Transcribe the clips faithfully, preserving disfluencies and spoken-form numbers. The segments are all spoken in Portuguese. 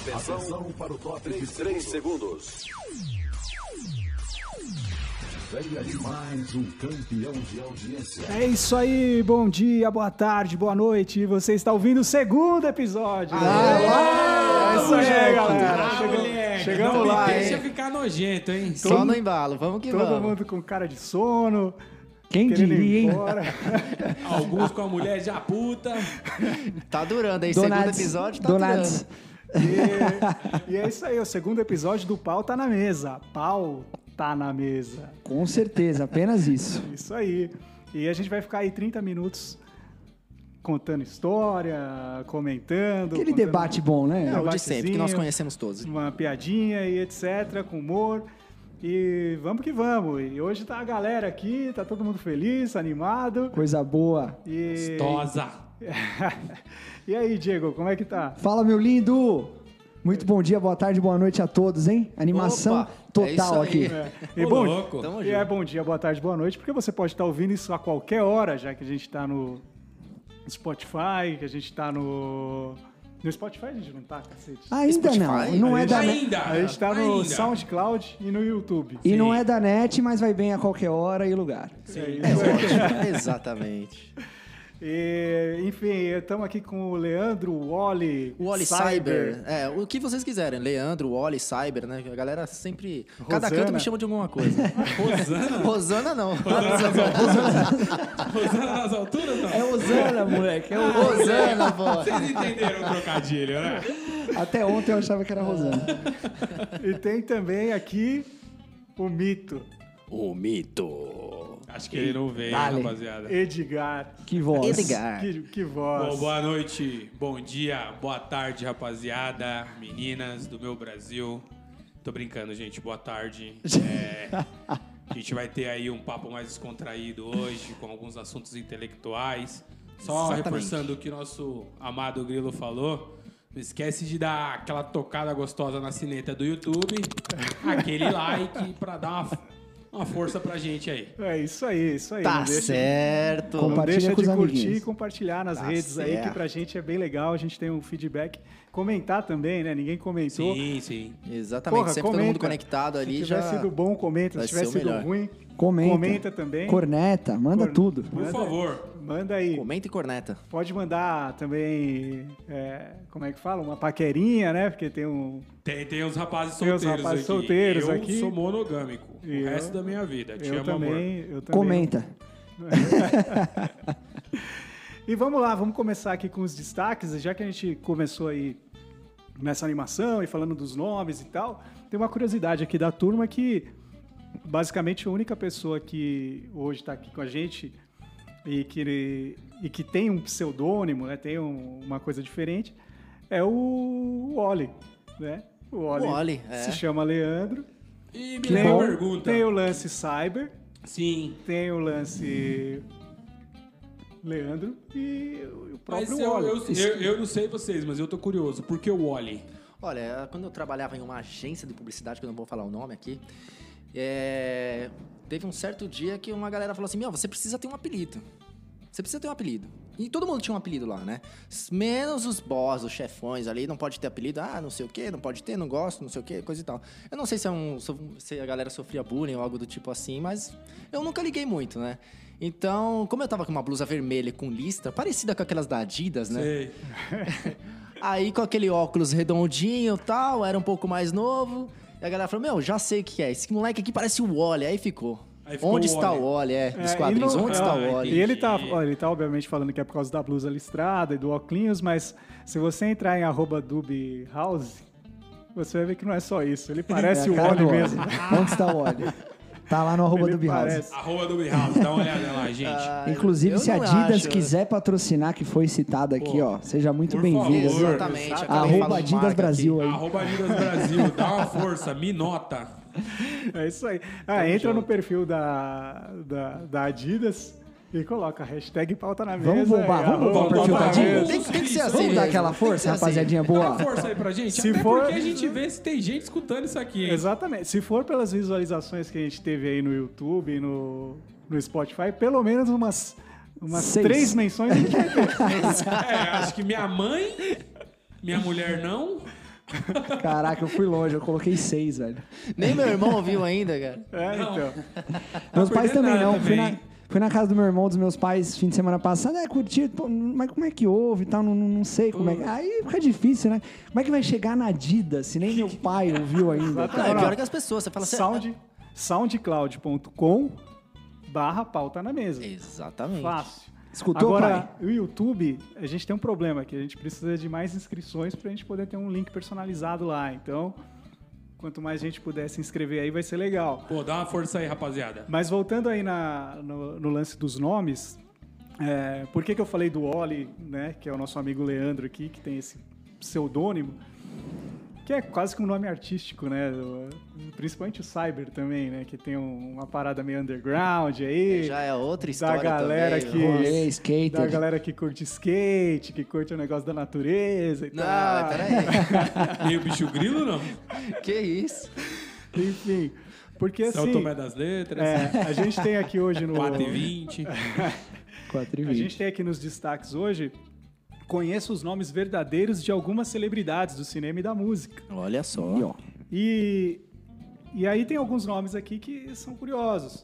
Atenção para o top de três segundos. Venha de mais um campeão de audiência. É isso aí, bom dia, boa tarde, boa noite. Você está ouvindo o segundo episódio. Ah, é isso aí, gente. galera. Ah, Chegamos, moleque, chegamos não lá, me hein? deixa ficar nojento, hein? Só no embalo, vamos que Todo vamos. mundo com cara de sono. Quem querendo ir diria, hein? embora. Alguns com a mulher já puta. Tá durando aí, Donates, segundo episódio tá Donates. durando. E, e é isso aí, o segundo episódio do Pau tá na mesa. Pau tá na mesa. Com certeza, apenas isso. Isso aí. E a gente vai ficar aí trinta minutos contando história, comentando. Aquele contando debate bom, né? É o de sempre, que nós debatezinho, conhecemos todos. Uma piadinha e etcétera, com humor. E vamos que vamos. E hoje tá a galera aqui, tá todo mundo feliz, animado. Coisa boa. E... Gostosa. E aí, Diego, como é que tá? Fala, meu lindo! Muito bom dia, boa tarde, boa noite a todos, hein? Animação Opa, é total isso aí. aqui. É. E, Ô, bom, louco. Tamo e é junto. bom dia, boa tarde, boa noite, porque você pode estar ouvindo isso a qualquer hora, já que a gente tá no Spotify, que a gente tá no... No Spotify a gente não tá, cacete? Ainda Spotify? não, não é da net. Ainda. A gente tá no ainda. SoundCloud e no YouTube. E não Sim. é da net, mas vai bem a qualquer hora e lugar. É É isso. ótimo, exatamente. E, enfim, estamos aqui com o Leandro, o Wally, O Wally Cyber, é, o que vocês quiserem. Leandro, Wally Cyber, né? A galera sempre... Cada Rosana. canto me chama de alguma coisa. Rosana? Rosana não. Rosana nas alturas, não? É Osana, moleque. É o... Rosana, pô. Vocês entenderam o trocadilho, né? Até ontem eu achava que era Rosana. E tem também aqui o mito, O mito. Acho que ele não veio, Dale. rapaziada. Edgar. Que voz. Edgar. Que, que voz. Bom, boa noite, bom dia, boa tarde, rapaziada, meninas do meu Brasil. Tô brincando, gente, boa tarde. É, a gente vai ter aí um papo mais descontraído hoje, com alguns assuntos intelectuais. Só Exatamente. reforçando o que nosso amado Grilo falou, não esquece de dar aquela tocada gostosa na sineta do YouTube, aquele like pra dar uma, uma força pra gente aí. É isso aí, isso aí. Tá não deixa, certo. não Compartilha deixa com de os curtir amiguinhos. e compartilhar nas Tá redes aí, que certo. pra gente é bem legal. A gente tem um feedback. Comentar também, né? Ninguém comentou. Sim, sim. Exatamente, Porra, sempre comenta. todo mundo conectado ali Se já... tiver sido bom, comenta. vai Se tiver ser o sido melhor. ruim, Comenta. comenta também. Corneta, manda Cor- tudo. Por Manda- favor. Manda aí. Comenta e corneta. Pode mandar também, é, como é que fala? Uma paquerinha, né? Porque tem um... Tem, tem os rapazes Tem os solteiros rapazes aqui. solteiros eu aqui. sou monogâmico. E o eu- resto da minha vida. Te Eu amo, amor. também, eu também. Comenta. E vamos lá, vamos começar aqui com os destaques. Já que a gente começou aí nessa animação e falando dos nomes e tal, tem uma curiosidade aqui da turma que basicamente a única pessoa que hoje está aqui com a gente e que, e que tem um pseudônimo, né, tem um- uma coisa diferente, é o Wally, né? O Wally, O Wally, é. se chama Leandro. E me Tem, leva o- uma pergunta. tem o lance Cyber, Sim. tem o lance Leandro e o próprio Mas eu, Wally. eu, eu, eu não sei vocês, mas eu tô curioso. Por que o Wally? Olha, quando eu trabalhava em uma agência de publicidade, que eu não vou falar o nome aqui, é, teve um certo dia que uma galera falou assim, meu, você precisa ter um apelido. Você precisa ter um apelido. E todo mundo tinha um apelido lá, né? Menos os boss, os chefões ali, não pode ter apelido. Ah, não sei o quê, não pode ter, não gosto, não sei o quê, coisa e tal. Eu não sei se, é um, se a galera sofria bullying ou algo do tipo assim, mas eu nunca liguei muito, né? Então, como eu tava com uma blusa vermelha com listra, parecida com aquelas da Adidas, né? Sei. Aí com aquele óculos redondinho e tal, era um pouco mais novo. E a galera falou, meu, já sei o que é. Esse moleque aqui parece o Wally. Aí ficou. Aí ficou Onde o está Wally. o Wally? É, dos É, quadrinhos. e não- Onde está ah, o Wally? E ele tá, Entendi. ó, ele tá obviamente falando que é por causa da blusa listrada e do óculos, mas se você entrar em arroba Dub House, você vai ver que não é só isso. Ele parece É a o cara Wally do mesmo. Onde está o Wally? Tá lá no arroba Ele do Behouse. parece. Arroba do Behouse, dá uma olhada lá, gente. Ah, Inclusive, eu se a não Adidas acho. quiser patrocinar, que foi citado aqui, Pô, ó, seja muito por bem-vindo. favor. Exatamente. Exato. acabei Arroba falando Adidas marca Brasil aí. Arroba Adidas Brasil, dá uma força, me nota. É isso aí. Ah, entra no perfil da, da, da Adidas e coloca a hashtag pauta na mesa. Vamos bombar, e vamos bombar o arroba perfil pauta da na Adidas? mesa. Tem, tem que ser assim. Vamos dar mesmo. aquela Tem que força, ser assim. rapaziadinha Dá uma boa? força aí pra gente, Se até for- porque a gente vê se tem gente escutando isso aqui, hein? Exatamente. Se for pelas visualizações que a gente teve aí no YouTube e no, no Spotify, pelo menos umas, umas Seis. três menções a gente vai ter. É, acho que minha mãe, minha mulher não, Caraca, eu fui longe, eu coloquei seis, velho. Nem meu irmão ouviu ainda, cara. É, Não. então. Meus pais perdendo também nada não. Fui também. na, fui na casa do meu irmão, dos meus pais, fim de semana passado. É, curti, pô, mas como é que houve e tal? Não, não, não sei como é que... Aí fica difícil, né? Como é que vai chegar na Adidas, se nem meu pai ouviu ainda? Não, é pior que as pessoas. Você fala assim... Sound, soundcloud ponto com barra pauta na mesa. Exatamente. Fácil. Escutou, Agora, pai? o YouTube, a gente tem um problema, que a gente precisa de mais inscrições pra gente poder ter um link personalizado lá. Então, quanto mais gente puder se inscrever aí, vai ser legal. Pô, dá uma força aí, rapaziada. Mas voltando aí na, no, no lance dos nomes, é, por que, que eu falei do Oli, né, que é o nosso amigo Leandro aqui, que tem esse pseudônimo, que é quase que um nome artístico, né? do- Principalmente o Cyber também, né? Que tem um- uma parada meio underground aí. Já é outra da história galera também. que, Rolê, skater. da galera que curte skate, que curte o negócio da natureza e Não, tal. peraí. Meio bicho grilo, não? Que isso? Enfim, porque São assim, Tomé das Letras, é, a gente tem aqui hoje no... quatro e vinte. quatro e A vinte. gente tem aqui nos destaques hoje, conheça os nomes verdadeiros de algumas celebridades do cinema e da música. Olha só. Aí, ó. E, e aí tem alguns nomes aqui que são curiosos.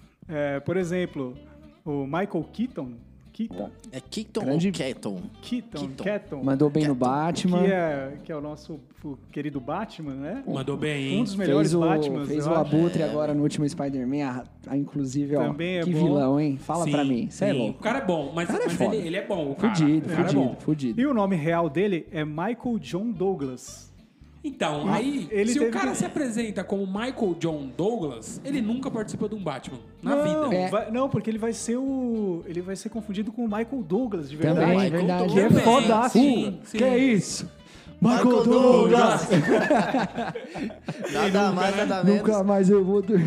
É, por exemplo, o Michael Keaton, Keaton, É Keaton Grande- ou Keaton? Keaton, Keaton. Keaton, Mandou bem no Keaton. Batman. que é, que é o nosso o querido Batman, né? Mandou bem, Um hein? dos melhores Fez o, Batmans, fez eu o acho. Abutre agora no último Spider-Man. Ah, ah, inclusive, ó. Também é que bom. vilão, hein? Fala Sim, pra mim. Você é sim. louco. O cara é bom, mas, O cara é mas foda. ele, ele é bom, o cara. Fudido, o cara é fudido, bom. fudido. E o nome real dele é Michael John Douglas. Então, aí, ele se teve o cara que- se apresenta como Michael John Douglas, ele nunca participa de um Batman na não, vida. É. vai- não, porque ele vai ser o. Ele vai ser confundido com o Michael Douglas, de verdade. Também, Michael verdade. Que é Douglas. fodástico. Sim, sim. Que é isso? Michael Douglas. Nada nunca, mais, né? nada menos. Nunca mais eu vou dormir.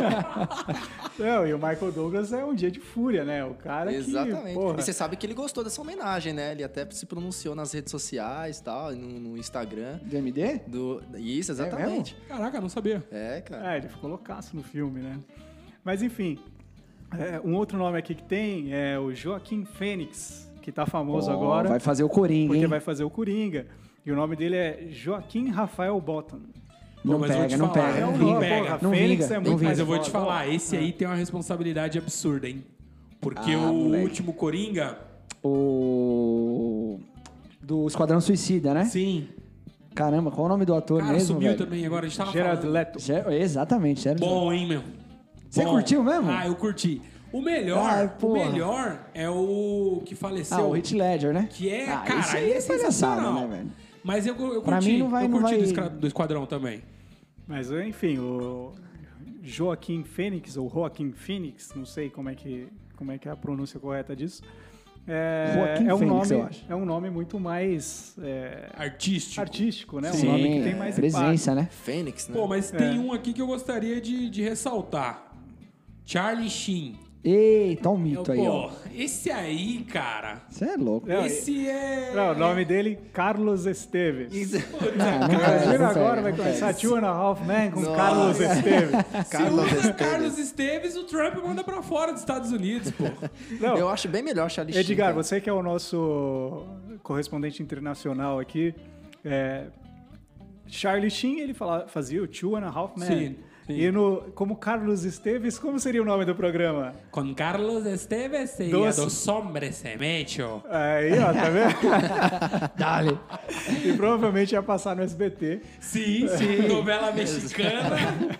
Não, e o Michael Douglas é um dia de fúria, né? O cara Exatamente. que. Porra, E você sabe que ele gostou dessa homenagem, né? Ele até se pronunciou nas redes sociais e tal, no, no Instagram. Do M D? Do... Isso, exatamente. Caraca, não sabia. É, cara. É, ele ficou loucaço no filme, né? Mas enfim, é, um outro nome aqui que tem é o Joaquim Fênix, que tá famoso Ó, agora, Vai fazer o Coringa, porque hein? vai fazer o Coringa. E o nome dele é Joaquim Rafael Bottom. Não Não, mas eu vou pega, te não falar, pega, é não um vinga. nome, pega. Porra, Não Fênix vinga, é não muito vinga. Mas eu vou te foda. falar, esse aí tem uma responsabilidade absurda, hein? Porque Ah, o moleque. último Coringa, O... Do Esquadrão Suicida, né? sim. Caramba, qual o nome do ator Cara, mesmo, subiu velho? também agora, a gente tava Gerard falando. Leto. Ge- Exatamente, Gerard Leto. Bom, hein, meu? Você Bom. curtiu mesmo? Ah, eu curti. O melhor, Ai, o porra. melhor é o que faleceu. Ah, o Heath Ledger, né? Que é, ah, cara, esse ele aí é é palhaçada, sensacional. né, velho? Mas eu, eu curti, Pra mim não vai- eu não curti vai- do, esquadrão, do Esquadrão também. Mas enfim, o Joaquim Fênix, ou Joaquim Phoenix, não sei como é que, como é, que é a pronúncia correta disso. É, Joaquim é um Phoenix, nome, eu acho. É um nome muito mais é, Artístico. artístico, né? Um Sim, nome que tem mais presença, né? Fênix, né? Pô, mas É. tem um aqui que eu gostaria de, de ressaltar. Charlie Sheen. Eita, um Eu, mito aí, pô, ó. esse aí, cara. Você é louco. Não, esse é... Não, o nome dele, Carlos Esteves. Ah, não pega, Imagina não agora, pega, vai não começar pega. Two and a Half Men com Nossa. Carlos Esteves. Se Carlos usa Esteves. Carlos Esteves, o Trump manda pra fora dos Estados Unidos, pô. Não, Eu acho bem melhor Charlie Sheen. Edgar, cara. você que é o nosso correspondente internacional aqui, é, Charlie Sheen, ele fala, fazia o Two and a Half Men. Sim, sim. E no, como Carlos Esteves, como seria o nome do programa? Com Carlos Esteves seria Doce. dos hombres semecho. Aí, ó, tá vendo? Dale. E provavelmente ia passar no S B T. Sim, sim. Novela mexicana.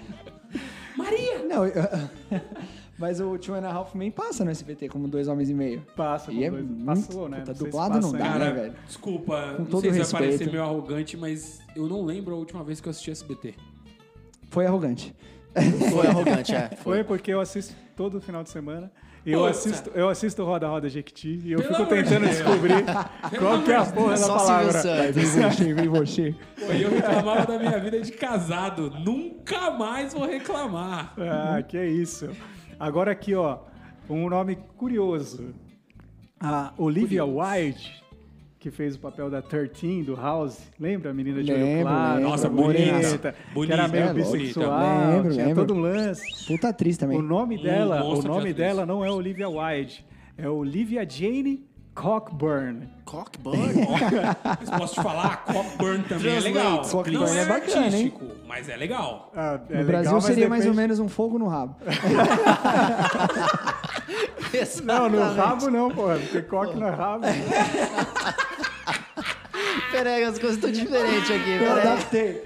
Maria! Não, eu- mas o Two and a Half Men passa no S B T como Dois Homens e Meio. Passa, E é dois- muito- passou, né? puta, Não sei se dublado passa não dá, ainda. né, Cara, velho? desculpa, Com não todo sei se vai respeito. parecer meio arrogante, mas eu não lembro a última vez que eu assisti S B T. Foi arrogante. Foi arrogante, é. Foi porque eu assisto todo final de semana. E eu Puta. assisto, eu assisto Roda Roda Jequiti e eu Pelo fico amor de tentando Deus. descobrir qual que é a porra da Só Silvio palavra. Santos. Vem você, vem você. Pô, e eu reclamava da minha vida de casado. Nunca mais vou reclamar. Ah, que isso. Agora aqui, ó, um nome curioso. A Olivia Wilde, que fez o papel da treze do House. Lembra a menina de olho Lembro, claro? lembro. Nossa, bonita. bonita. Que era meio Bonita, bonita. bissexual, Lembro, tinha lembro. todo um lance. Puta atriz também. O nome dela, o monstro de nome atriz. dela não é Olivia Wilde, é Olivia Jane Cockburn. Cockburn? Mas posso te falar, Cockburn também é Translate. legal. Cockburn Não é, é bacana, artístico, mas é legal. Ah, é No legal, Brasil mas seria mais ou depende- menos um fogo no rabo. Não, no Exatamente. rabo não, pô. Porque coque no rabo. Peraí, as coisas estão diferentes aqui. Eu Peraí. adaptei.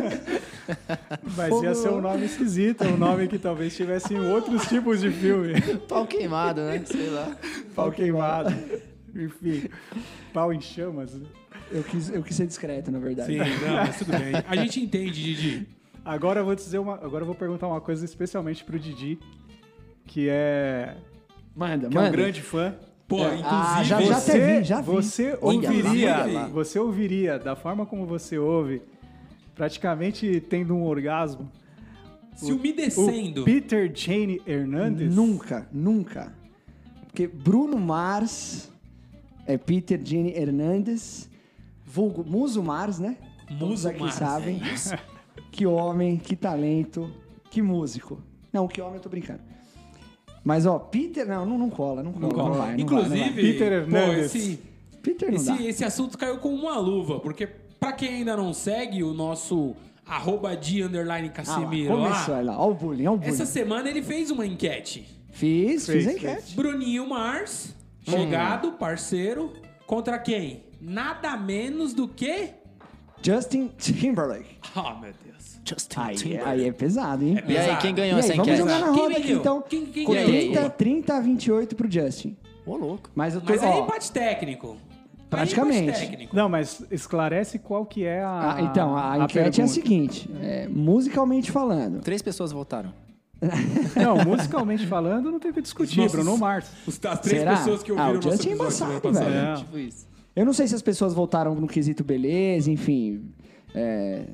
Mas ia ser um nome esquisito, um nome que talvez tivesse em outros tipos de filme. Pau queimado, né? Sei lá. Pau queimado. Enfim, pau em chamas. Né? Eu quis, eu quis ser discreto, na verdade. Sim, não, mas tudo bem. A gente entende, Didi. Agora eu vou dizer uma. Agora eu vou perguntar uma coisa especialmente pro Didi, que é. Manda, Que é um manda. grande fã. Pô, É. inclusive... Ah, já- já você, até vi, já vi. Você Olha ouviria, lá, olha lá. você ouviria da forma como você ouve, praticamente tendo um orgasmo, Se o umedecendo. Peter Jane Hernandez. Nunca, nunca. Porque Bruno Mars é Peter Gene Hernandes, vulgo Muso Mars, né? Todos Muso aqui Mars, sabem. é isso? Que homem, que talento, que músico. Não, que homem eu tô brincando. Mas, ó, Peter... Não, não, não cola, não cola. Não, vai, não vai, não Inclusive, vai. Peter pô, Hernandez. esse, Peter não dá. esse, esse assunto caiu como uma luva, porque pra quem ainda não segue o nosso arroba de underline Ah, lá, Casemiro começou, lá, olha lá. Ó o bullying, ó o bullying. essa semana ele fez uma enquete. Fiz, Fez, fiz a fez. enquete. Bruninho Mars, Hum. chegado, parceiro, contra quem? Nada menos do que... Justin Timberlake. Oh, meu Deus. Justin Aí, Timberlake. aí é pesado, hein? É E aí, pesado. quem ganhou E aí, essa vamos enquete? jogar na Quem roda aqui, ganhou? então. Quem- quem Com ganhou? trinta, trinta a vinte e oito pro Justin. Ô, louco. Mas eu tô... Mas aí é ó, empate técnico. Praticamente. Aí é empate técnico. Não, mas esclarece qual que é a. ah, então, a, enquete é a pergunta. seguinte. é, musicalmente falando. Três pessoas votaram. Não, musicalmente falando, não tem o que discutir, Nossos- Bruno Mars. Os- As três Será? pessoas que Ah, ouviram o o nosso Justin é episódio semana embaçado, passada. velho. É. Tipo isso. Eu não sei se as pessoas votaram no quesito beleza, enfim... É,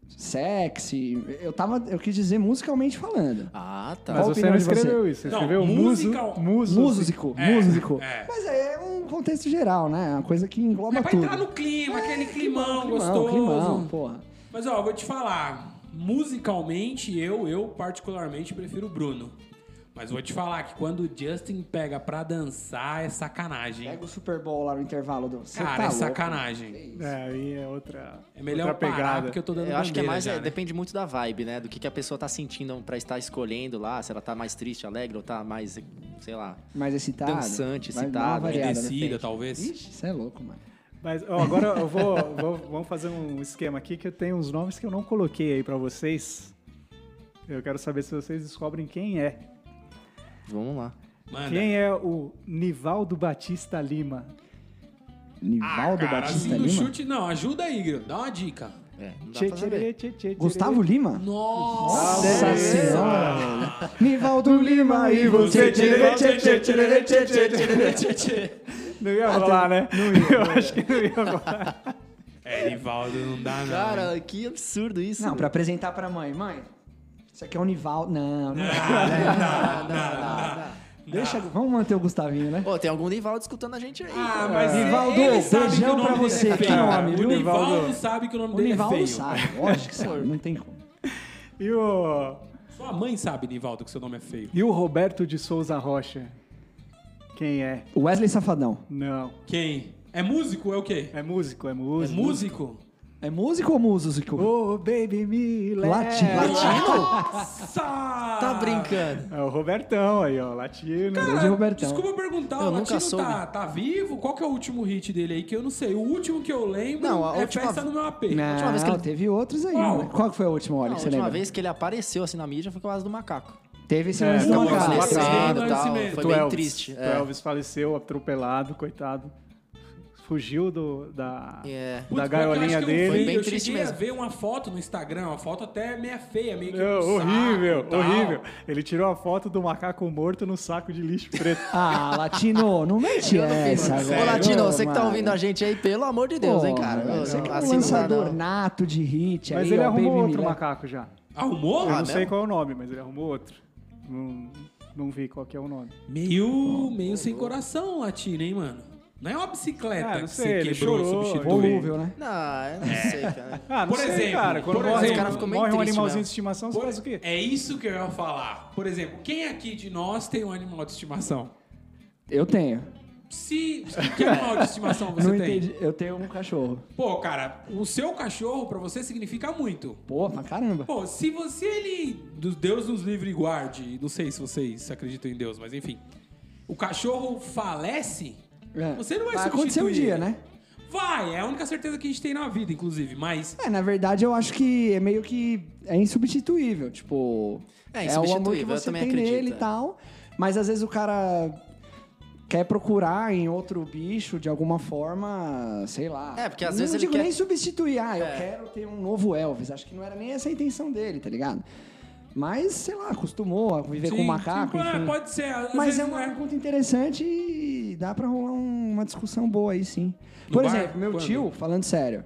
sexy... Eu, tava, eu quis dizer musicalmente falando. Ah, tá. Mas Qual a você opinião não de você? escreveu isso, você Não, escreveu musical- muso, muso, Músico, É, músico. é. Mas é um contexto geral, né? Uma coisa que engloba É pra tudo. entrar no clima, aquele climão, Climão, gostoso. climão, porra. Mas ó, eu vou te falar, musicalmente eu, eu particularmente prefiro o Bruno. Mas vou te falar que quando o Justin pega pra dançar é sacanagem. Pega o Super Bowl lá no intervalo do... Cê Cara, tá é louco. sacanagem. É, aí é outra. É melhor outra parar pegada. porque eu tô dando Eu acho que é bandeira mais, já, é, né? depende muito da vibe, né? Do que, que a pessoa tá sentindo pra estar escolhendo lá. Se ela tá mais triste, alegre, ou tá mais, sei lá. Mais excitado. Dançante, Vai dar excitado, uma variada, né? Descida, talvez. Ixi, você é louco, mano. Mas ó, agora eu vou, vou- vamos fazer um esquema aqui que eu tenho uns nomes que eu não coloquei aí pra vocês. Eu quero saber se vocês descobrem quem é. Vamos lá. Manda. Quem é o Nivaldo Batista Lima? Nivaldo Ah, cara, Batista assim, no Lima? chute, não. Ajuda aí, Grilo. Dá uma dica. É, não dá Tchê, pra saber. tchê, tchê, tchê, Gustavo tchê. Lima? Nossa! Nossa senhora, velho. Nivaldo Lima e você... tchê, tchê, tchê, tchê, tchê, tchê, tchê, tchê, tchê. Não ia rolar, né? Não ia. Eu acho que não ia rolar. É, Nivaldo não dá, não. Cara, que absurdo isso. Não, pra apresentar pra mãe. Mãe, isso aqui é o Nivaldo. Não, não dá, né? Deixa, vamos manter o Gustavinho, né? Pô, tem algum Nivaldo escutando a gente aí. Ah, pô. mas Nivaldo, ele sabe que beijão o nome pra dele você. é Que feio. nome, O viu? Nivaldo Nivaldo? sabe que o nome O dele é Nivaldo feio. sabe, lógico que sabe, não tem como. E o, Sua mãe sabe, Nivaldo, que seu nome é feio. e o Roberto de Souza Rocha? Quem é? O Wesley Safadão. Não. Quem? É músico? É o quê? É músico, é É músico. músico? É músico ou músico? Oh, baby, me leva. Latino. Nossa! Tá brincando. É o Robertão aí, ó, latino. Grande Robertão. Desculpa perguntar, Eu o nunca Latino soube. tá, tá vivo? Qual que é o último hit dele aí que eu não sei? O último que eu lembro Não, a é última- Festa no Meu A P. Não, última vez que ele- teve outros aí. Qual? Né? Qual que foi a última hora Não, a que você última lembra? vez que ele apareceu assim na mídia foi com a Asa do Macaco. Teve esse É, lance do tá bom, macaco. sim. Falecendo Sim, e tal. sim, Foi Tu bem Elvis. triste. Tu É. Elvis faleceu, atropelado, coitado. Fugiu do, da, É. Putz, da pior que eu gaiolinha acho que eu dele. vi, Foi bem eu triste cheguei mesmo. a ver uma foto no Instagram, uma foto até meia feia, meio que Não, um saco horrível, e tal. horrível. Ele tirou a foto do macaco morto no saco de lixo preto. Ah, Latino, não mete essa, velho. Ô, Latino, Ô, você que tá mano. ouvindo a gente aí, pelo amor de Deus, Pô, hein, cara? velho, Ô, Você que é um assim não dá, lançador não. nato de hit Mas aí, ele ó, arrumou Baby outro Me Leva. macaco já. Arrumou? Eu Ah, não sei mesmo? qual é o nome, mas ele arrumou outro. Não, não vi qual que é o nome. Meio, meio sem coração, Latino, hein, mano? Não é uma bicicleta Ah, não que sei, você ele quebrou e chorou, substituiu. Volúvel, né? Não, eu não sei, cara. Ah, não Por sei, exemplo, cara. Quando por morre, exemplo, o cara ficou meio morre um triste animalzinho mesmo. de estimação, você Por- faz o quê? É isso que eu ia falar. Por exemplo, quem aqui de nós tem um animal de estimação? Eu tenho. se... Que animal de estimação você Não tem? entendi. Eu tenho um cachorro. Pô, cara, o seu cachorro pra você significa muito. Pô, pra caramba. Pô, se você, ele... Do Deus nos livre e guarde, não sei se vocês acreditam em Deus, mas enfim. O cachorro falece, É. você não vai, Vai substituir acontecer um dia, ele. né? Vai, é a única certeza que a gente tem na vida, inclusive, mas... É, na verdade, eu acho que é meio que é insubstituível. Tipo, É é o amor que insubstituível, eu você também tem acredito, nele e é. tal. Mas às vezes o cara quer procurar em outro bicho de alguma forma, sei lá. É, porque às não vezes ele digo quer- nem substituir. Ah, eu É. quero ter um novo Elvis. Acho que não era nem essa a intenção dele, tá ligado? Mas, sei lá, acostumou a viver com Sim, um macaco, sim, enfim. pode ser, às Mas vezes é não uma pergunta interessante e dá pra rolar um- uma discussão boa aí, sim. No Por bar? exemplo, meu Quando? tio, falando sério,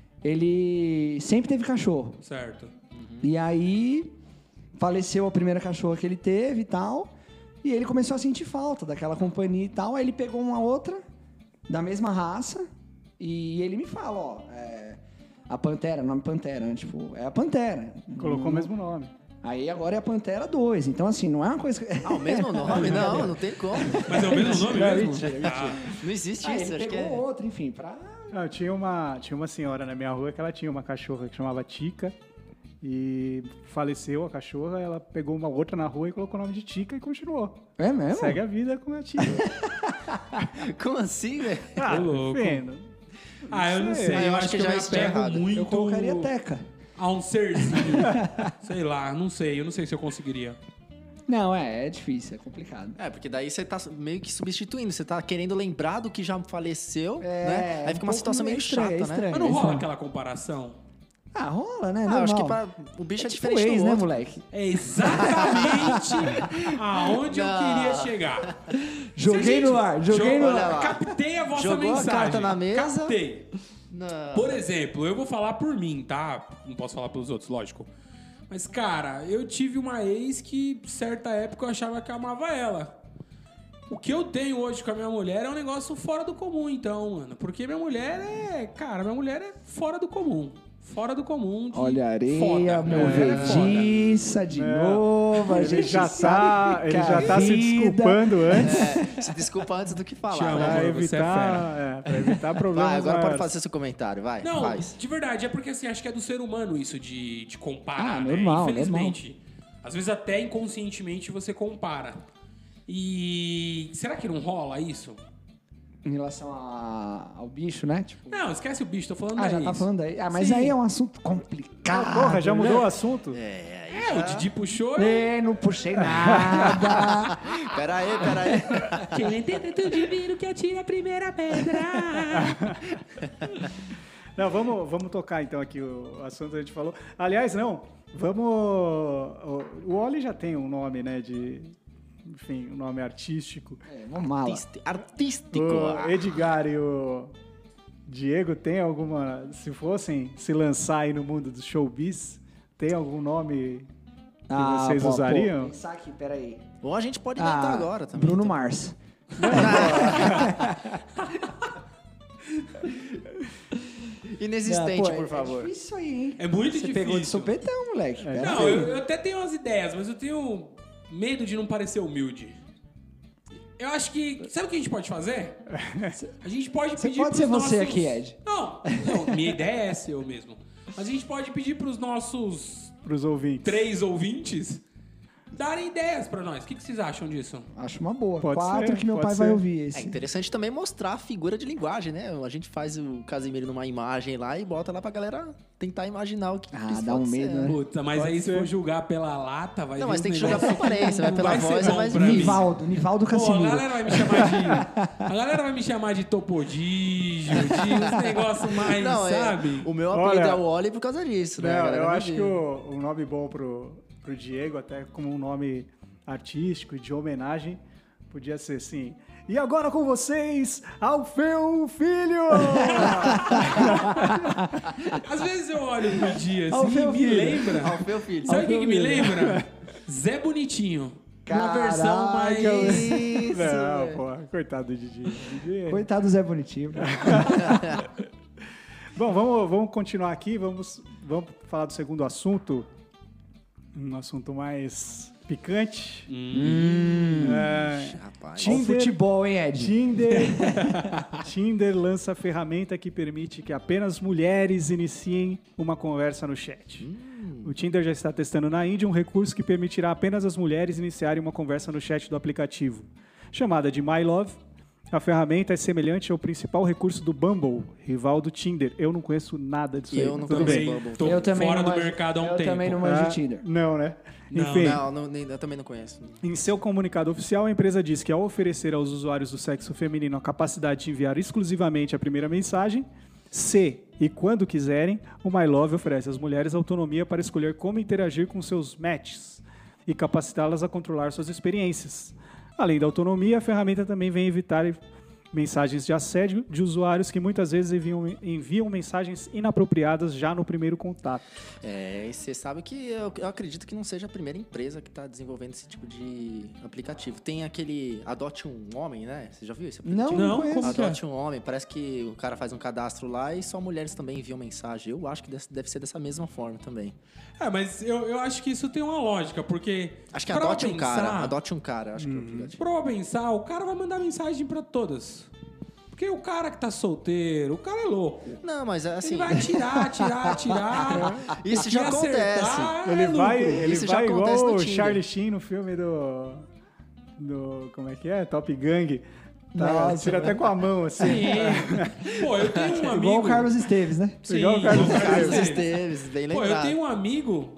ele sempre teve cachorro. Certo. E aí faleceu a primeira cachorra que ele teve e tal. E ele começou a sentir falta daquela companhia e tal. Aí ele pegou uma outra da mesma raça. E ele me fala, ó, é, a Pantera, nome Pantera, né? Tipo, é a Pantera. Colocou Hum, o mesmo nome. Aí agora é a Pantera dois. Então, assim, não é uma coisa que. Ah, o mesmo nome? Não, não tem como. Mas é o mesmo nome Não, mesmo? mentira, Ah, Não existe Ah, isso, ele acho que pegou é... outra, enfim, pra. Ah, eu tinha uma, tinha uma senhora na minha rua que ela tinha uma cachorra que chamava Tica. E faleceu a cachorra, ela pegou uma outra na rua e colocou o nome de Tica e continuou. É mesmo? Segue a vida com a Tica. Como assim, velho? Ah, louco. vendo. Ah, eu não sei. Ah, eu, acho que eu já me isso tá apego errado. muito Eu colocaria Teca. a um serzinho. Sei lá, não sei. Eu não sei se eu conseguiria. Não, é, é difícil, é complicado. É, porque daí você tá meio que substituindo. Você tá querendo lembrar do que já faleceu, É, né? Aí fica uma um situação pouco meio estranho, chata, é né? estranho. Mas não rola Isso. aquela comparação? Ah, rola, né? Ah, eu Normal. acho que pra... o bicho é, É tipo diferente ex, do né, outro. moleque? É exatamente aonde eu Não. queria chegar. Joguei Se a gente- no ar, joguei Jogou- no Olha ar. lá. Captei a vossa Jogou a mensagem. carta na mesa. Captei. Não. Por exemplo, eu vou falar por mim, tá? Não posso falar pelos outros, lógico. Mas, cara, eu tive uma ex que, certa época, eu achava que eu amava ela. O que eu tenho hoje com a minha mulher é um negócio fora do comum, então, mano. Porque minha mulher é... Cara, minha mulher é fora do comum. Fora do comum. de Olha a areia, foda. Minha mulher é foda. movediça de É. novo. A Ele gente já sabe tá, que ele já a tá se vida- desculpando antes É, se desculpa antes do que Te falar. amo, né? pra amor, você é evitar, é, pra evitar problemas. Vai, agora pode maiores. fazer seu comentário, vai. Não, faz. de verdade, é porque assim, acho que é do ser humano isso de, de comparar, Ah, né? normal, Infelizmente. Às vezes até inconscientemente você compara. E será que não rola isso? Em relação a- ao bicho, né? Tipo, Não, esquece o bicho, tô falando ah, da já tá ex. falando aí. Ah, mas Sim. aí é um assunto complicado. Porra, já né? mudou o assunto? É, aí É, o Didi puxou e... É, não puxei nada. Pera aí, pera aí. Quem tem tanto divino que atira a primeira pedra. Não, vamos, vamos tocar então aqui o assunto que a gente falou. Aliás, não, vamos... O, o Oli já tem um nome, né, de... Enfim, um nome artístico. É, vamos lá. Artisti- Artístico. O Edgar e o Diego tem alguma... Se fossem se lançar aí no mundo do showbiz, tem algum nome que vocês pô, usariam? Pô, pensar aqui, peraí. Ou a gente pode inventar Ah, agora também. Bruno Mars. Inexistente, Ah, pô, por é- favor. É difícil isso aí, hein? É muito Você difícil. pegou de supetão, moleque. Pera Não, aí. eu, eu até tenho umas ideias, mas eu tenho medo de não parecer humilde. Eu acho que... Sabe o que a gente pode fazer? A gente pode Você pedir pode ser pros você nossos- aqui, Ed. Não, não, minha ideia é ser eu mesmo. Mas a gente pode pedir pros nossos Pros ouvintes. três ouvintes darem ideias pra nós. O que, que vocês acham disso? Acho uma boa. Pode Quatro ser, que meu pode pai ser. vai ouvir É esse. interessante também mostrar a figura de linguagem, né? A gente faz o Casimiro numa imagem lá e bota lá pra galera tentar imaginar o que Ah, isso dá pode um ser, medo, né? Puta, mas Pode aí se ser. for julgar pela lata, vai Não, ver mas os tem que jogar negócios pela aparência, vai não pela vai ser voz, é bom mais pra mim. Nivaldo, Nivaldo Pô, a Casimiro. galera vai me chamar de... A galera vai me chamar de topodígio, de uns negócios mais, Não, é, sabe? o meu apelido Olha- é o Oli por causa disso, né? A Não, galera eu me acho diz. que o, um nome bom pro, pro Diego, até como um nome artístico e de homenagem, podia ser assim. E agora com vocês, Alfeu Filho! Às vezes eu olho pro dia assim Alfeu e me Filho. lembra... Alfeu Filho. Sabe o que, que me Alfeu Filho. lembra? Zé Bonitinho. Uma Caraca, versão mais... Isso, Não, velho. pô, coitado do Didi. Didi- Coitado do Zé Bonitinho. Bom, vamos, vamos continuar aqui, vamos, vamos falar do segundo assunto. Um assunto mais picante. Hum. É, Rapaz. Olha o Tinder- futebol, hein, Ed? Tinder, Tinder lança ferramenta que permite que apenas mulheres iniciem uma conversa no chat. O Tinder já está testando na Índia um recurso que permitirá apenas as mulheres iniciarem uma conversa no chat do aplicativo. Chamada de My Love, a ferramenta é semelhante ao principal recurso do Bumble, rival do Tinder. Eu não conheço nada disso E aí. eu não Tudo conheço bem. Bumble. Tô Eu também fora não do manjo- mercado há um eu tempo. também não manjo Ah, Tinder. Não, né? Não. Enfim, Não, não, nem- eu também não conheço. em seu comunicado oficial, a empresa diz que ao oferecer aos usuários do sexo feminino a capacidade de enviar exclusivamente a primeira mensagem, se e quando quiserem, o My Love oferece às mulheres autonomia para escolher como interagir com seus matches e capacitá-las a controlar suas experiências. Além da autonomia, a ferramenta também vem evitar mensagens de assédio de usuários que muitas vezes enviam, enviam mensagens inapropriadas já no primeiro contato. É, e você sabe que eu, eu acredito que não seja a primeira empresa que está desenvolvendo esse tipo de aplicativo. Tem aquele Adote um Homem, né? Você já viu esse Não, aplicativo? não, Não, conheço. como que é? Adote um Homem, parece que o cara faz um cadastro lá e só mulheres também enviam mensagem. Eu acho que deve- deve ser dessa mesma forma também. É, mas eu, eu acho que isso tem uma lógica, porque... Acho que pra adote um pensar- cara, adote um cara, acho que é o aplicativo. Pra pensar, o cara vai mandar mensagem pra todas. Porque o cara que tá solteiro, o cara é louco. Não, mas é assim. Ele vai atirar, atirar, atirar. Isso E já acertar, Ele é vai, lucro. ele Isso já vai acontece igual no o Tinder. Charlie Sheen no filme do, do... Como é que é? Top Gang. Tá, Nossa, tira até com a mão, assim. Sim. Pô, eu tenho um amigo... Igual o Carlos Esteves, né? Sim, Igual o Carlos igual o Carlos Esteves. Esteves, bem Pô, lembrado. eu tenho um amigo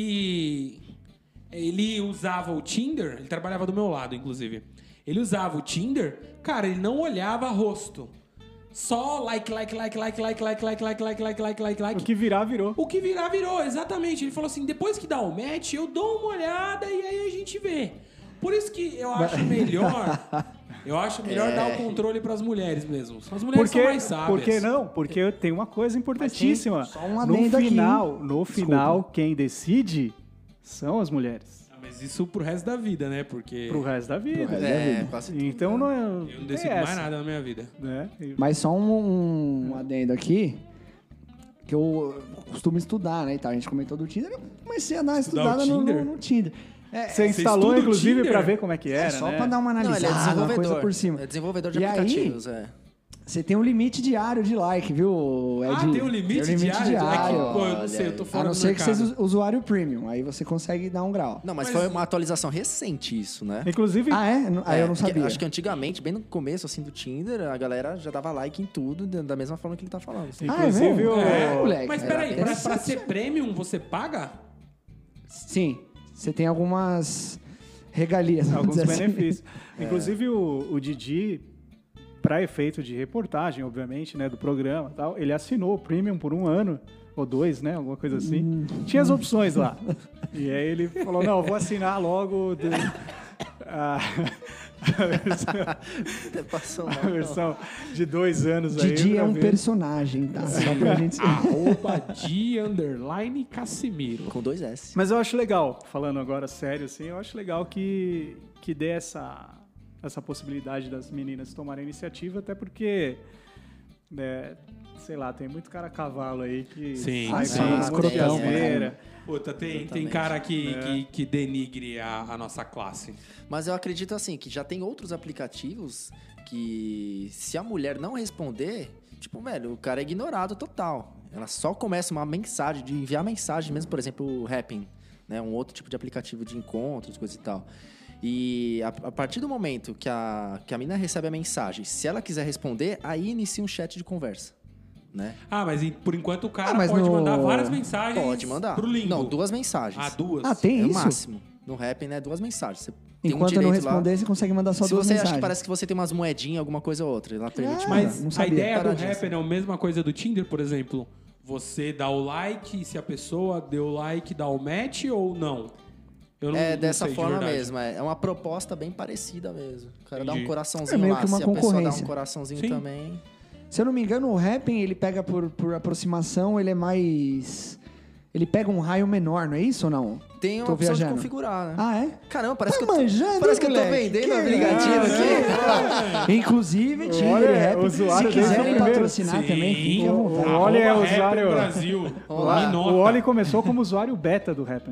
que ele usava o Tinder, ele trabalhava do meu lado, inclusive. Ele usava o Tinder, cara, ele não olhava rosto. Só like, like, like, like, like, like, like, like, like, like, like, like, like. O que virar, virou. O que virar, virou, exatamente. Ele falou assim, depois que dá o match, eu dou uma olhada e aí a gente vê. Por isso que eu acho melhor... Eu acho melhor É. dar o controle pras mulheres mesmo. As mulheres Porque, são mais sábias. por que não? Porque tem uma coisa importantíssima. só um no adendo aqui. final, no final, quem decide são as mulheres. Ah, mas isso pro resto da vida, né? Porque Pro resto da vida. É, quase tudo. Então não é. eu não tem decido essa, mais nada na minha vida. Né? E- Mas só um, um adendo aqui, que eu costumo estudar, né? E tal. A gente comentou do Tinder, eu comecei a dar uma Estudar estudada o no, Tinder? no, no Tinder. É, Você é instalou, estuda o inclusive, Tinder? pra ver como é que era, só né? pra dar uma Não, analisada, ele é uma desenvolvedor. coisa por cima. É desenvolvedor de E aí, aplicativos, é. Você tem um limite diário de like, viu, Ed? Ah, tem um limite, Tem um limite diário? É que, diário. pô, eu não sei, eu tô A fora não do ser que mercado. seja usuário premium, aí você consegue dar um grau. Não, mas, Mas- foi uma atualização recente isso, né? Inclusive, Ah, é? Não- Aí eu não porque sabia. Acho que antigamente, bem no começo assim do Tinder, a galera já dava like em tudo, da da mesma forma que ele tá falando. assim. Ah, é inclusive mesmo? o- É, moleque. Mas Era peraí, pra, pra interessante. ser premium, você paga? Sim, você tem algumas regalias. vamos alguns dizer assim. benefícios. Inclusive o, o Didi, para efeito de reportagem, obviamente, né, do programa, e tal, ele assinou o Premium por um ano ou dois, né, alguma coisa assim. Hum. Tinha as opções lá. E aí ele falou, não, eu vou assinar logo do- a, a versão, Passou a mal. versão de dois anos aí. Didi é pra um ver. personagem, tá? Só pra gente... Arroba de underline Casimiro. Com dois S. Mas eu acho legal, falando agora sério, assim, eu acho legal que, que dê essa, essa possibilidade das meninas tomarem iniciativa, até porque, né, sei lá, tem muito cara a cavalo aí que Sim, sai sim. falando Ah, um monte de escrotão, asneira. Puta, tem, tem Exatamente. cara que, que, que denigre a, a nossa classe. Mas eu acredito assim, que já tem outros aplicativos que se a mulher não responder, tipo, velho, o cara é ignorado total. Ela só começa uma mensagem, de enviar mensagem mesmo, por exemplo, o Happn, né? Um outro tipo de aplicativo de encontros, coisa e tal. E a, a partir do momento que a, que a mina recebe a mensagem, se ela quiser responder, aí inicia um chat de conversa, né? Ah, mas em- por enquanto o cara Ah, mas pode no- mandar várias mensagens Pode mandar. pro limbo. Não, duas mensagens. Ah, duas? Ah, tem É o isso? máximo. No Happn, né? Duas mensagens. Você tem um Enquanto eu não direito lá. responder, você consegue mandar só Se duas você mensagens. acha que parece que você tem umas moedinhas, alguma coisa ou outra, ela permite. Ah, Mas não a sabia. ideia do Paradinha, Happn é a mesma coisa do Tinder, por exemplo. Você dá o like, e se a pessoa deu o like, dá o match ou não? Eu não, É não dessa sei de forma verdade. mesmo, é é uma proposta bem parecida mesmo. O cara dá um Entendi. coraçãozinho É meio lá, que uma se a pessoa dá um concorrência. coraçãozinho Sim. também. Se eu não me engano, o Happn, ele pega por, por aproximação, ele é mais... ele pega um raio menor, não é isso ou não? Tem uma Tô opção viajando. de configurar, né? Ah, é? Caramba, parece Tá que eu tô, manjando, parece que eu tô moleque? vendendo Que aplicativo é? aqui. Inclusive, Tinder, Olha, Rap, usuário se desde o quiserem primeiro. patrocinar Sim. também, fique à O- vontade. O Oli é Arroba usuário- Rapper Brasil. Olá. Me nota. O Oli começou como usuário beta do Happn.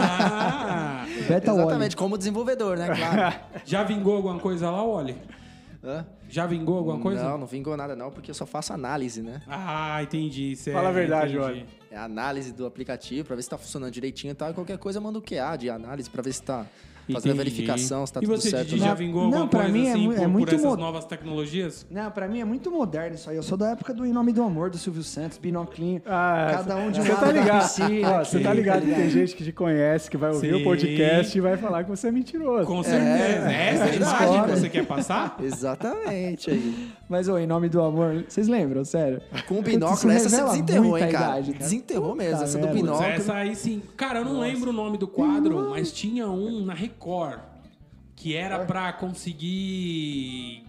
Ah, Beta Exatamente, como desenvolvedor, né? Claro. já vingou alguma coisa lá, Oli? Hã? Já vingou alguma coisa? Não, não vingou nada não, porque eu só faço análise, né? Ah, entendi. Cê- Fala a verdade, entendi. Oli. É a análise do aplicativo pra ver se tá funcionando direitinho e tal. E qualquer coisa eu mando o Q A de análise pra ver se tá fazendo a Entendi. verificação, se tá e tudo você, certo. Didi, né? já vingou Não, alguma pra coisa mim é assim mu- é por, muito por essas mo- novas tecnologias? Não, pra mim é muito moderno isso aí. Eu sou da época do Em Nome do Amor, do Silvio Santos, Binoclinho. Ah, cada um de um Você lado tá da ligado? piscina. Ó, você tá aqui, ligado que tem gente que te conhece, que vai ouvir Sim. o podcast e vai falar que você é mentiroso. Com certeza. É, essa é, imagem que história. você quer passar? Exatamente aí. Mas, ô, Em Nome do Amor, vocês lembram, sério? Com o Putz, binóculo, isso essa você revela desenterrou, muita hein, cara? idade, cara. Desenterrou mesmo, Puta essa do merda. Putz, binóculo. essa aí sim. Cara, eu não lembro o nome do quadro, mas tinha um na Record que era pra conseguir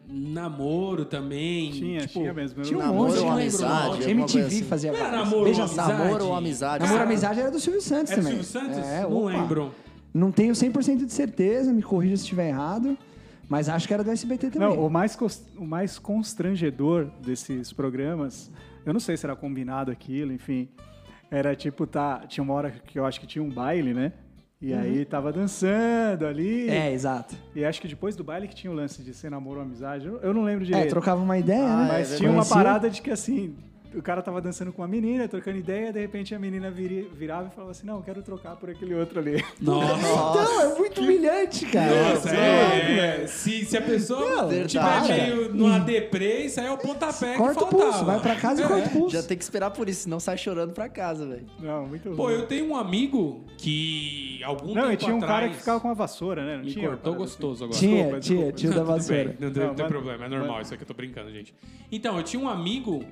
namoro também. Tinha, tipo, tinha mesmo. Tinha um Namoro monte, ou não lembro amizade, o nome. alguma M T V coisa assim. fazia Não era vários. namoro Beija ou Só. amizade? Namoro ou amizade? Namoro Cara, Amizade era do Silvio Santos É do também. Silvio Santos? É, não opa. lembro. Não tenho cem por cento de certeza, me corrija se estiver errado, mas acho que era do S B T também. Não, o mais, cos- o mais constrangedor desses programas, eu não sei se era combinado aquilo, enfim, era tipo, tá, tinha uma hora que eu acho que tinha um baile, né? E aí tava dançando ali. É, exato. E acho que depois do baile que tinha o lance de ser namoro ou amizade, eu, eu não lembro É, direito. trocava uma ideia, Ah, né? Mas é tinha uma Conhecia. parada de que assim, o cara tava dançando com uma menina, trocando ideia, de repente a menina viri- virava e falava assim, não, eu quero trocar por aquele outro ali. Nossa. Então, é muito humilhante, cara. Nossa, Você é, é. Se, se a pessoa Não, tiver verdade. meio numa deprê, isso aí é o pontapé Corta que o faltava. pulso, vai pra casa e corta o pulso. Já tem que esperar por isso, senão sai chorando pra casa, velho. Não, muito Pô, ruim. eu tenho um amigo que algum Não, tempo e tinha um atrás... cara que ficava com a vassoura, né? Não Me tinha uma cortou parada gostoso agora. Tinha, Desculpa, tinha, desculpa. tinha o da Tudo bem, vassoura. não, tem- Não, não tem mas- problema, é normal, mas- isso aqui eu tô brincando, gente. Então, eu tinha um amigo